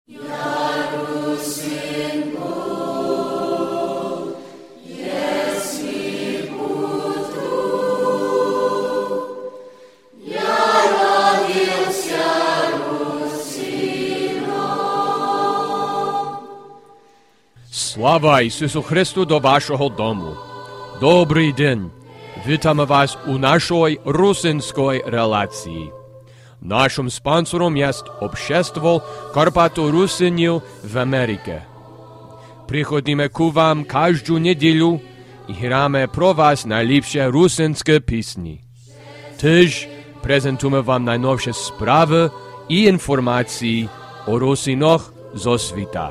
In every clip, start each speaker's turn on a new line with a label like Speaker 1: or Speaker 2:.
Speaker 1: Слава Ісусу Христу до вашого дому. Добрий день. Вітаємо вас у нашій русинській релації. Нашим спонсором є Общество Карпато-Русинів в Америці. Приходимо к вам кожну неділю і граємо про вас найліпші русинські пісні. Теж презентуємо вам найновші справи і інформації о русинах зо світа.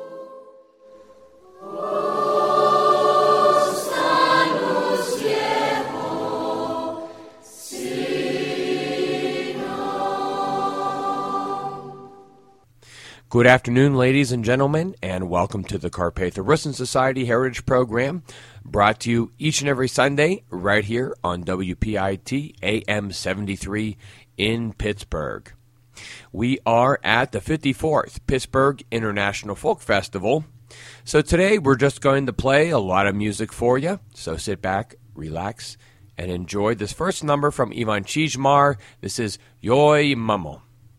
Speaker 1: Good afternoon, ladies and gentlemen, and welcome to the Carpatho-Russin Society Heritage Program, brought to you each and every Sunday right here on WPIT AM 73 in Pittsburgh. We are at the 54th Pittsburgh International Folk Festival, so today we're just going to play a lot of music for you, so sit back, relax, and enjoy this first number from Ivan Čizmar. This is Joj Mamo.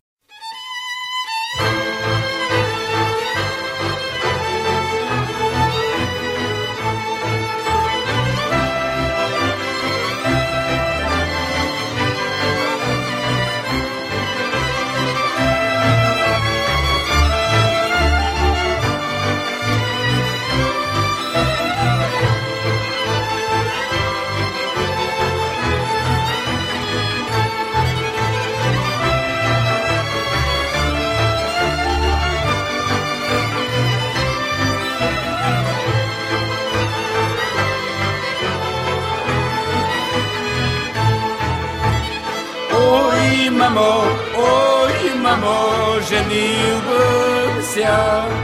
Speaker 2: Ой, мамо, женився.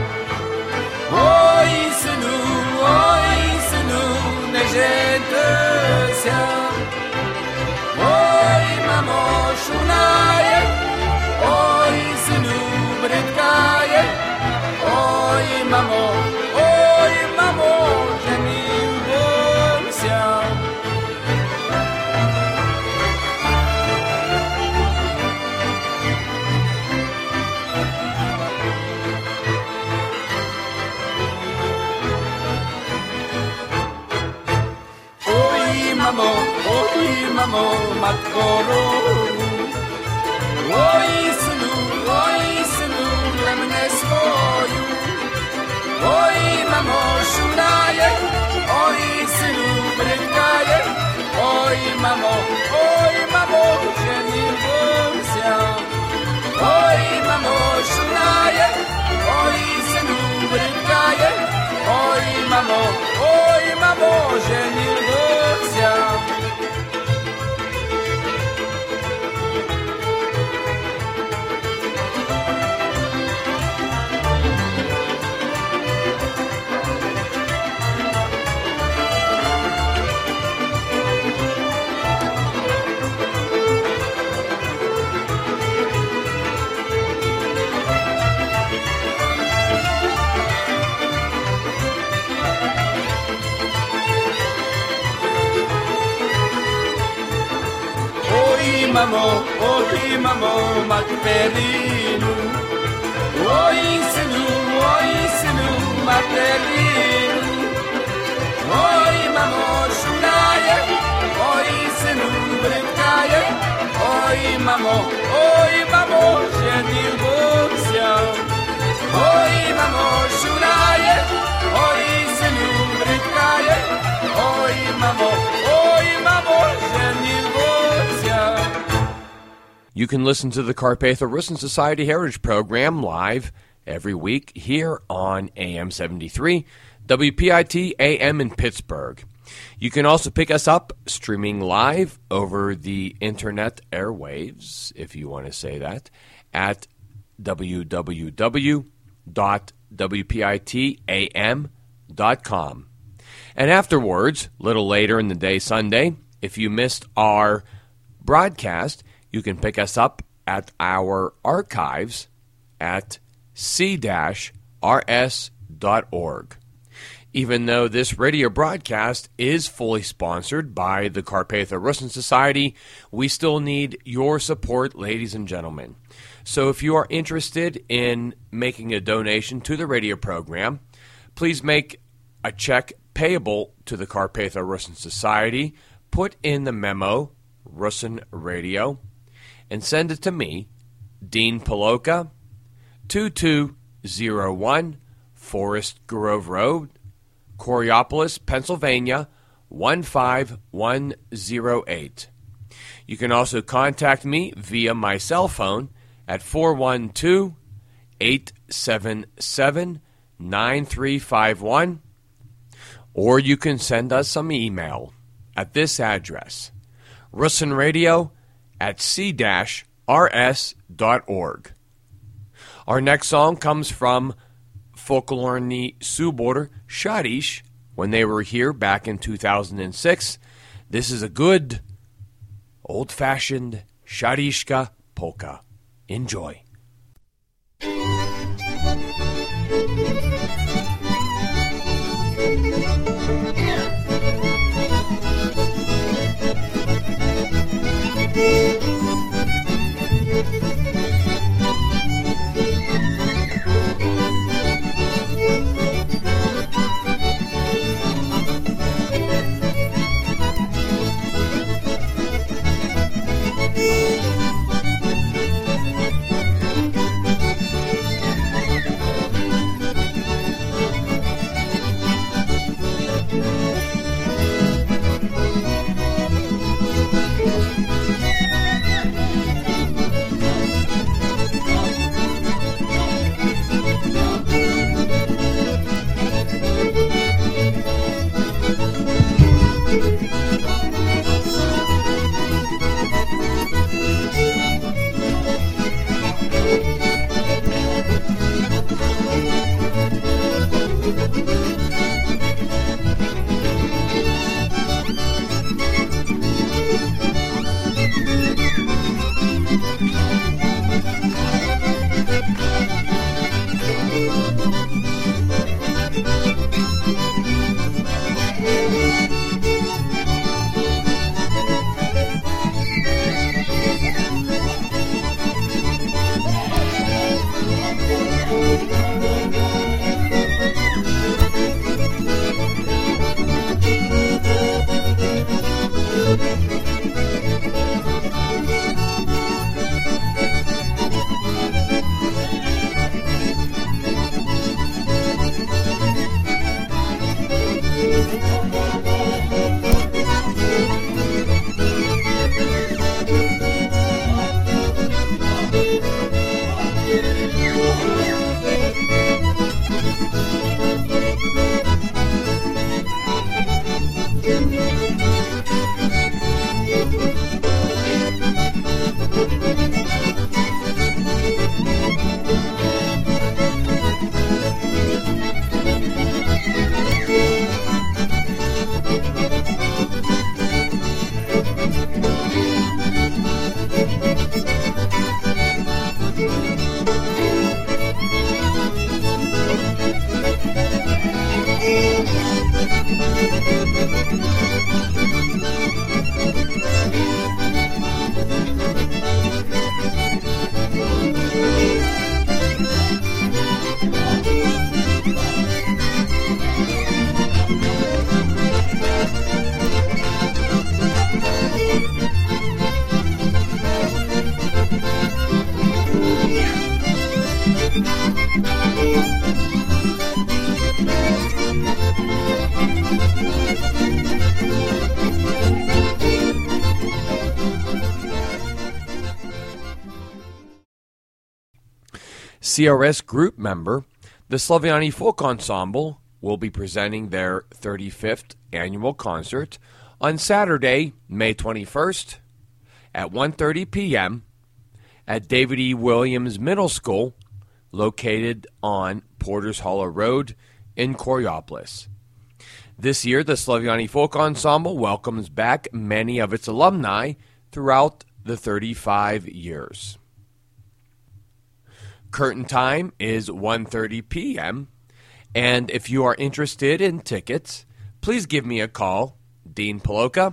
Speaker 2: Ой, сину, не женися. Ой, мамо, шунає. Ой, сину, бридкає. Ой, мамо, женився. Ой, мамо, матко роду. Ой, сину, для мене свою. Ой, мамо, шунає. Ой, сину, бридкає. Ой, мамо, женився. Ой, мамо, шунає. Ой, сину, бридкає. Ой, мамо, женився. Ой, мамо, материну. Ой, сину, материну. Ой, мамо, шунає. Ой, сину, бридкає. Ой, мамо, женився. Ой, мамо, шунає. Ой, сину, бридкає. Ой, мамо, женився.
Speaker 1: You can listen to the Carpatho-Russin Society Heritage Program live every week here on AM 73, WPIT AM in Pittsburgh. You can also pick us up streaming live over the internet airwaves, if you want to say that, at www.wpitam.com. And afterwards, a little later in the day Sunday, if you missed our broadcast, you can pick us up at our archives at c-rs.org. Even though this radio broadcast is fully sponsored by the Carpatho Russin Society, we still need your support, ladies and gentlemen. So if you are interested in making a donation to the radio program, please make a check payable to the Carpatho Russin Society, put in the memo, Russin Radio, and send it to me, Dean Paloka, 2201 Forest Grove Road, Coraopolis, Pennsylvania, 15108. You can also contact me via my cell phone at 412-877-9351, or you can send us some email at this address, russinradio@c-rs.org. Our next song comes from Folklorni Suborder Shadish when they were here back in 2006. This is a good, old-fashioned Shadishka polka. Enjoy. CRS group member, the Slaviani Folk Ensemble will be presenting their 35th annual concert on Saturday, May 21st at 1:30 p.m. at David E. Williams Middle School, located on Porter's Hollow Road in Coraopolis. This year, the Slaviani Folk Ensemble welcomes back many of its alumni throughout the 35 years. Curtain time is 1:30 p.m., and if you are interested in tickets, please give me a call, Dean Paloka,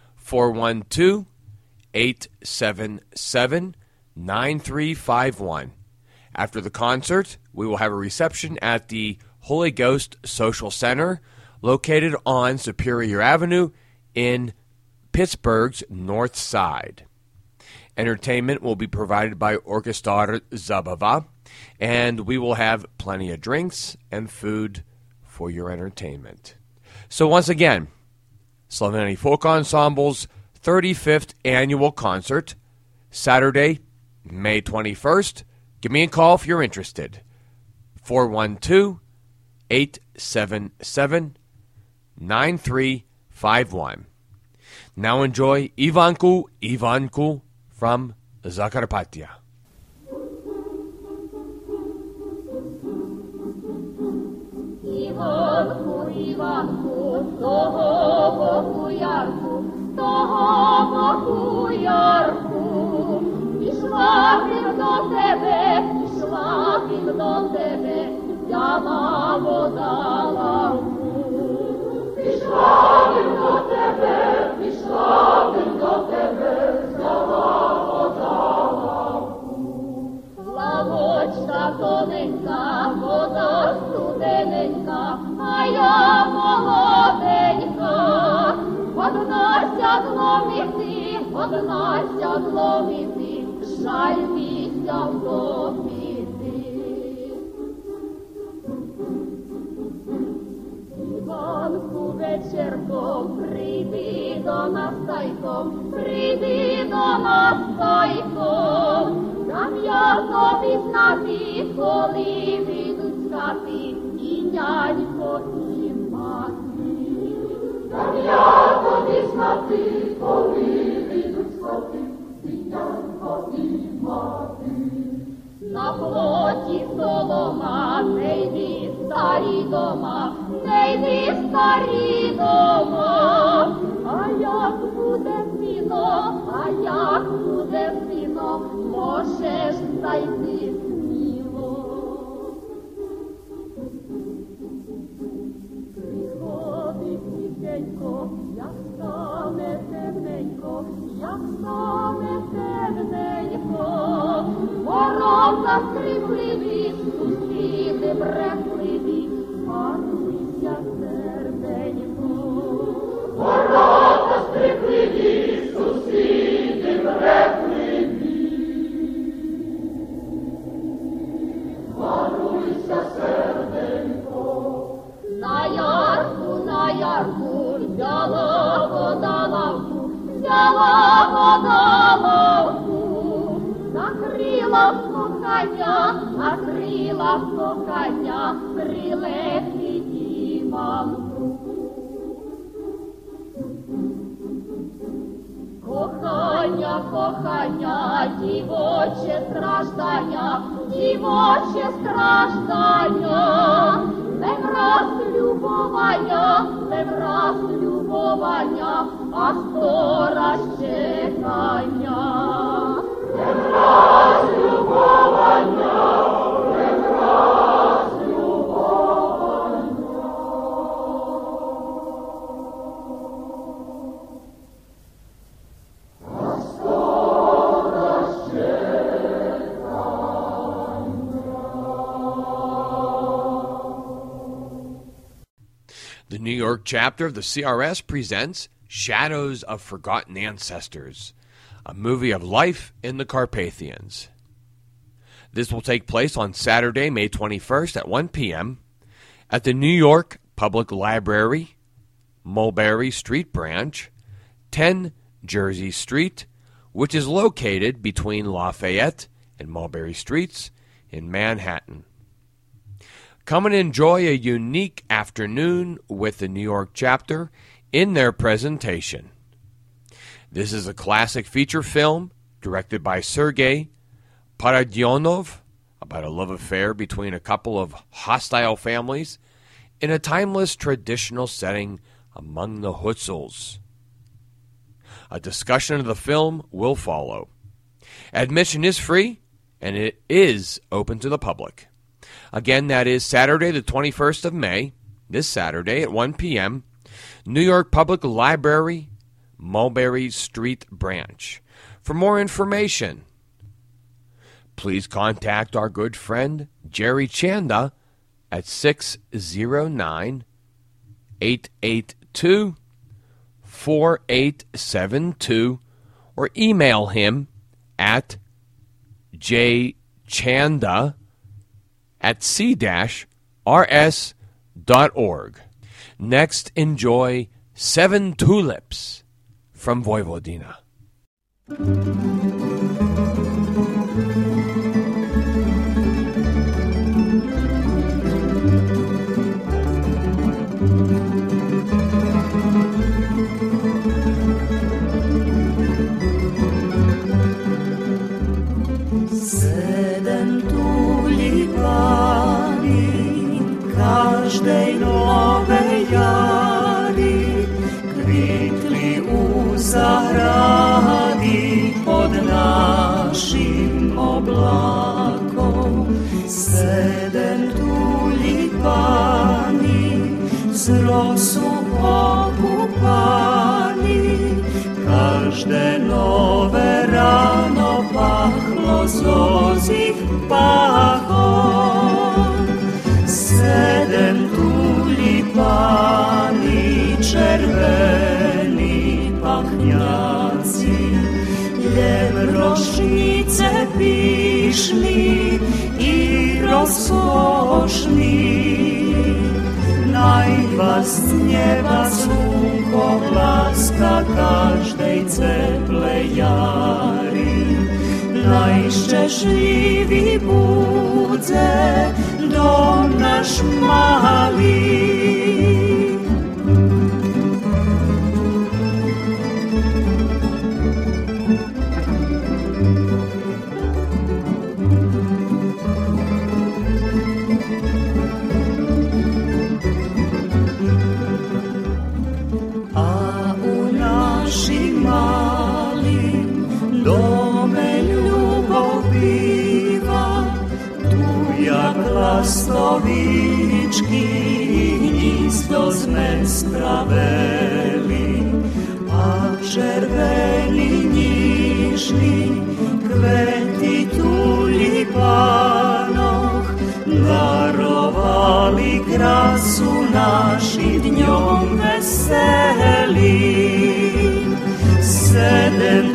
Speaker 1: 412-877-9351. After the concert, we will have a reception at the Holy Ghost Social Center, located on Superior Avenue in Pittsburgh's North Side. Entertainment will be provided by Orchestra Zabava, and we will have plenty of drinks and food for your entertainment. So once again, Sloveni Folk Ensemble's 35th annual concert, Saturday, May 21st. Give me a call if you're interested. 412-877-9351. Now enjoy Ivanku from Zakarpattia.
Speaker 3: Ivanku, toho Bohu jarku, išla bym do tebe, ja na vodalanku. Išla bym do tebe, ja na vodalanku. Lavočka tonenka, voda studenenka, a ja молоденька. Одна сядломити, жаль місця втопити. Іванку вечірком, прийди до нас тайком, дам я тобі знати, коли вийдуть з хати і нянько, і мати. Дам я тобі знати, коли вийдуть з хати і нянько, і мати. На плоті солома, не йди старі дома, а як буде сіно, можеш зайти сміло. Приходить тихенько, як стане темненько, ворота скрипливі, сусіди брехливі, паруйся серденько. Ворота скрипливі, сусіди брехливі, паруйся серденько. На ярку, взяла водолавку, накрила кохання, прилетить Іванку. Кохання, дівоче страждання, не враз любовання, а 100 раз чекання. Не враз любовання.
Speaker 1: The New York chapter of the CRS presents Shadows of Forgotten Ancestors, a movie of life in the Carpathians. This will take place on Saturday, May 21st at 1 p.m. at the New York Public Library, Mulberry Street Branch, 10 Jersey Street, which is located between Lafayette and Mulberry Streets in Manhattan. Come and enjoy a unique afternoon with the New York chapter in their presentation. This is a classic feature film directed by Sergei Paradyonov about a love affair between a couple of hostile families in a timeless traditional setting among the Hutsuls. A discussion of the film will follow. Admission is free, and it is open to the public. Again, that is Saturday the 21st of May, this Saturday at 1 p.m., New York Public Library, Mulberry Street Branch. For more information, please contact our good friend Jerry Chanda at 609-882-4872 or email him at jchanda@c-rs.org. Next, enjoy 7 Tulips from Vojvodina.
Speaker 4: Každej nove jari, kvitli u zahradi pod našim oblakom. 7 tulipani zrosu okupani, každe nove rano pahlo zozih pahom. 7 tulipani červeni pahnjaci, ljem rošnice pišni i rozkošni. Naj vas z nieba slunko laska každej ceplej jari. Najšťastnivý bude dom naš malý. A u našim malim dome ljubov biva, tu jak lastovički gnizdo sme spraveli, a červeni nižni kveti tulipanoh darovali krasu našim dňom veselim. 7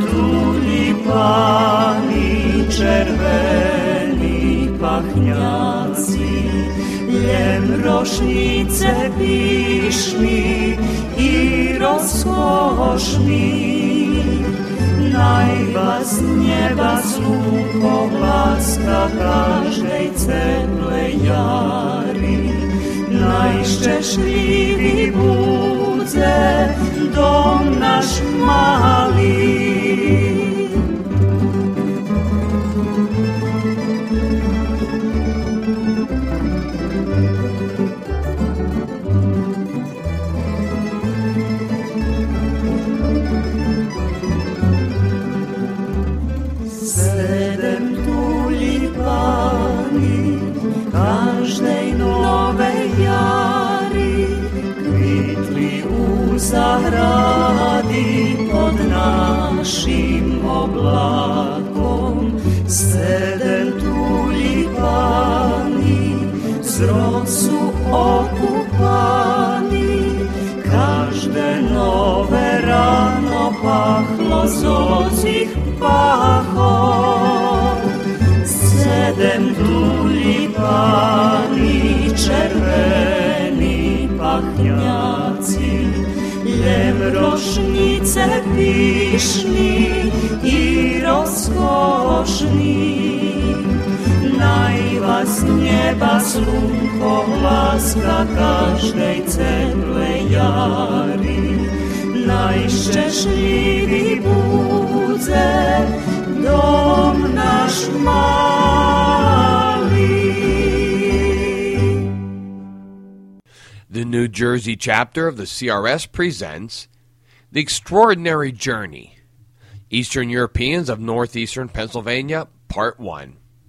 Speaker 4: tulipani červeni pahnjaci, ljem rošnice pišni i rozkošni. Naj vas nieba slunko laska každej ceplej jari. Najšťastnivý bude dom naš malý. Každej novej jari, kvitli u zahradi pod našim oblakom. 7 tulipani zrosu okupani, každe nove rano pahlo zozih pahom. 7 tulipani červeni pahnjaci, ljem rošnice pišni i rozkošni. Naj vas nieba slunko laska každej ceplej jari. Najšťastnivý bude dom naš malý.
Speaker 1: The New Jersey chapter of the CRS presents The Extraordinary Journey, Eastern Europeans of Northeastern Pennsylvania, Part 1.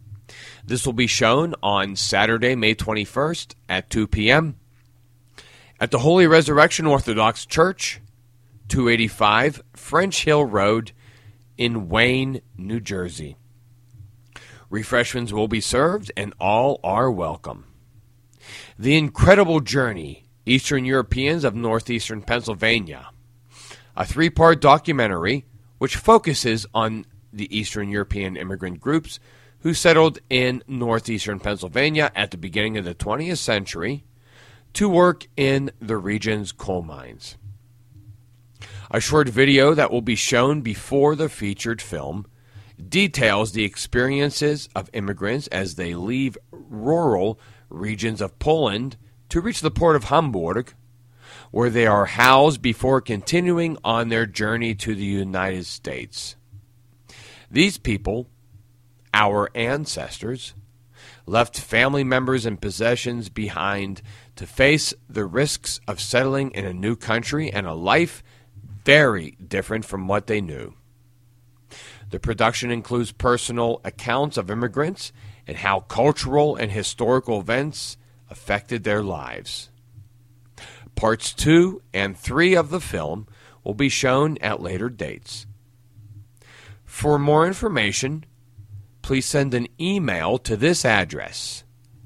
Speaker 1: This will be shown on Saturday, May 21st at 2 p.m. at the Holy Resurrection Orthodox Church, 285 French Hill Road in Wayne, New Jersey. Refreshments will be served and all are welcome. The Incredible Journey, Eastern Europeans of Northeastern Pennsylvania, a 3-part documentary which focuses on the Eastern European immigrant groups who settled in northeastern Pennsylvania at the beginning of the 20th century to work in the region's coal mines. A short video that will be shown before the featured film details the experiences of immigrants as they leave rural regions of Poland to reach the port of Hamburg, where they are housed before continuing on their journey to the United States. These people, our ancestors, left family members and possessions behind to face the risks of settling in a new country and a life very different from what they knew. The production includes personal accounts of immigrants and how cultural and historical events affected their lives. Parts 2 and 3 of the film will be shown at later dates. For more information, please send an email to this address,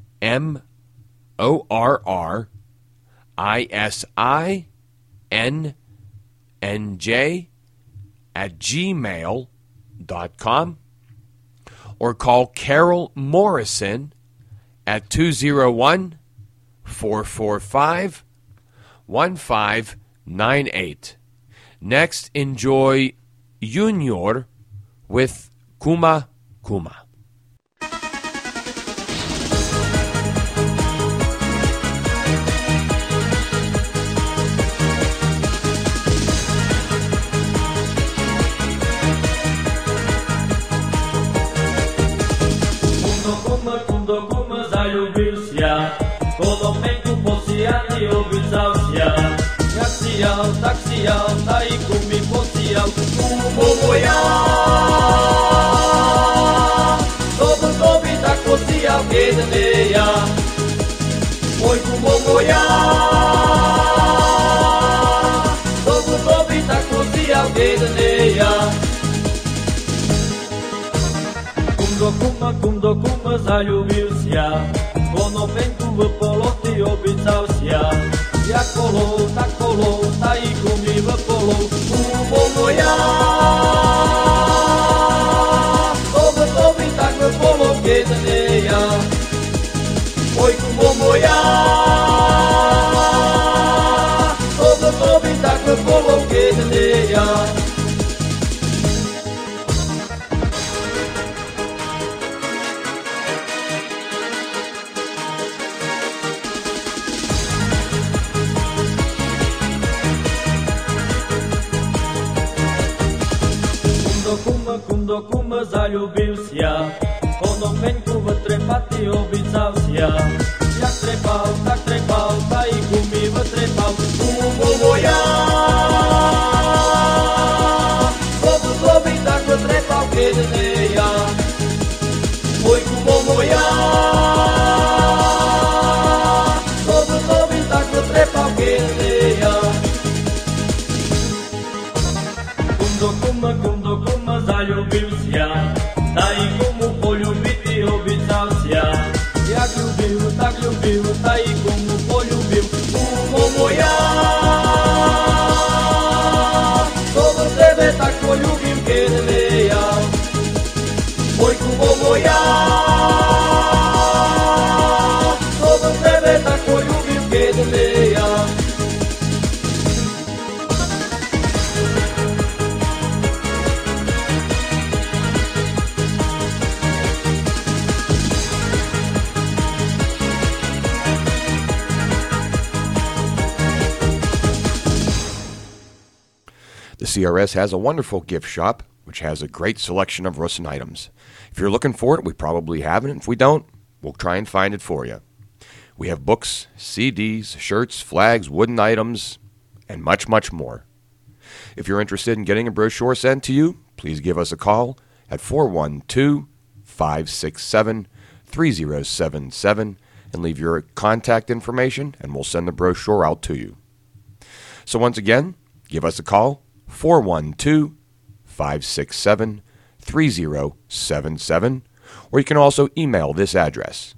Speaker 1: morrisinnj@gmail.com, or call Carol Morrison at 201-445-1598. Next, enjoy Junior with Kuma Kuma.
Speaker 5: Kundo kuma zaljubil ja, Kolomenku posijati običal ja. Jak sijal, tak sijal, taj kumi posijal, kumo moja. Dobi tak posijal jedne ja, moj kumo moja. Dobi tak posijal jedne ja. Kundo kuma zaljubil ja, Konopenku v poloti običal ja. Jak kolo, taj kumi v polo, kumo moja. Dobi tak v polo jedne ja, moj kumo moja. Dobi tak v polo jedne ja. Kundo kuma zaljubil ja, Konopenku v trepati običal ja. Jak trepal, taj kumi v trepal, kumo moja. Dobi tak v trepal jedne ja, moj kumo moja. Dobi tak v trepal jedne ja. Kundo kuma zaljubil ja, taj kumu poljubiti običal ja. Jak ljubil, taj kumu poljubil, kumo moja. Dobro tebe tak poljubim jedne ja, moj kumo moja. Dobro tebe tak poljubim jedne ja.
Speaker 1: The CRS has a wonderful gift shop, which has a great selection of Russin items. If you're looking for it, we probably have it. If we don't, we'll try and find it for you. We have books, CDs, shirts, flags, wooden items, and much, much more. If you're interested in getting a brochure sent to you, please give us a call at 412-567-3642. 412-877-3077 and leave your contact information, and we'll send the brochure out to you. So once again, give us a call, 412-567-3077, or you can also email this address,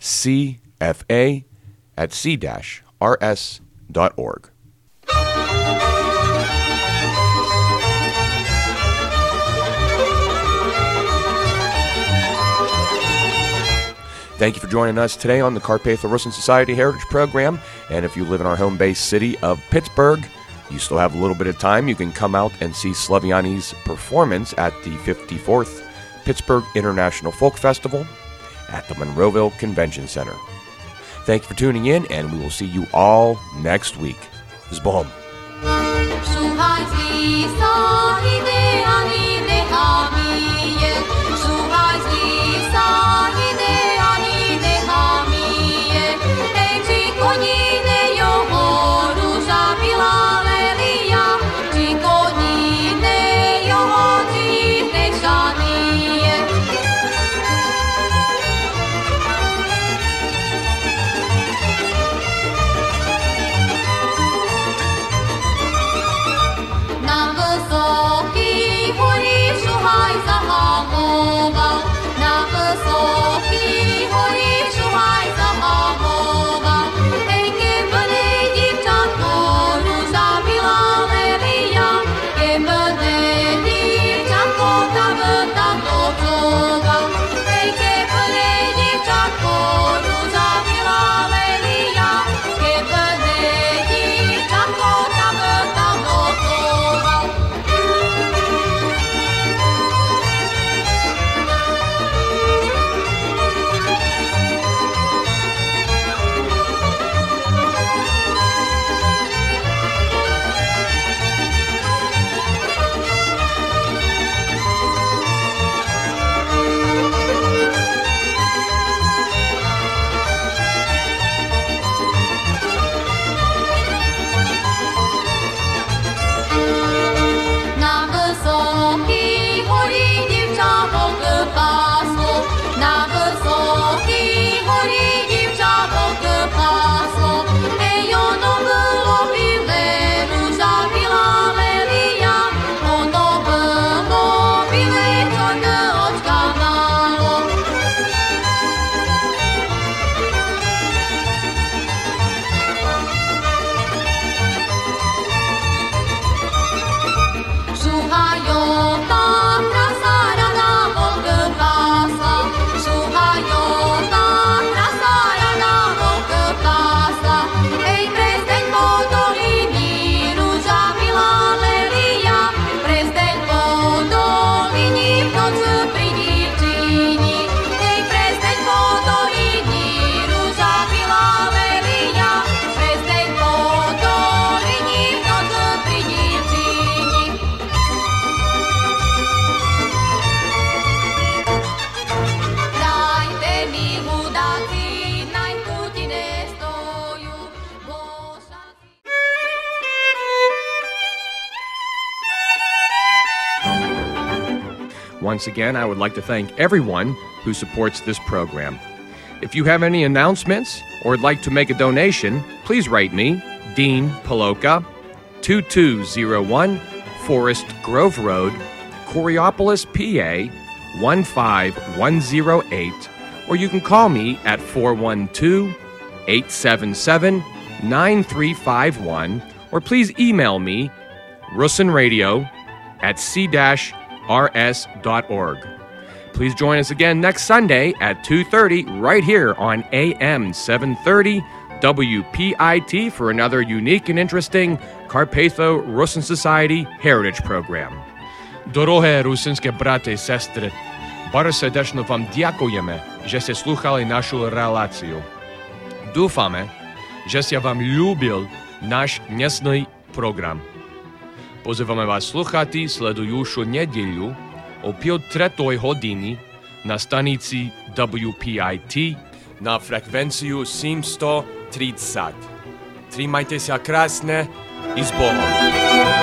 Speaker 1: cfa@c-rs.org. Thank you for joining us today on the Carpatho-Russin Society Heritage Program. And if you live in our home base city of Pittsburgh, you still have a little bit of time. You can come out and see Slaviani's performance at the 54th Pittsburgh International Folk Festival at the Monroeville Convention Center. Thank you for tuning in, and we will see you all next week. Zbom. Once again, I would like to thank everyone who supports this program. If you have any announcements or would like to make a donation, please write me, Dean Paloka, 2201 Forest Grove Road, Coriopolis, PA, 15108, or you can call me at 412-877-9351, or please email me, russinradio@c-rs.org. Please join us again next Sunday at 2:30 right here on AM 730 WPIT for another unique and interesting Carpatho-Russin Society Heritage Program. Дороге русинське брати і сестри, bardzo serdecznie wam dziękujemy, że ste słuchali naszą relację. Dúfame, že ste vám ľúbil náš dnesný program. Pozývame vás sluchati sledujúcu nedeľu o 5:03 na stanici WPIT na frekvenciu 730. Trimajte sa krásne i s Bohom.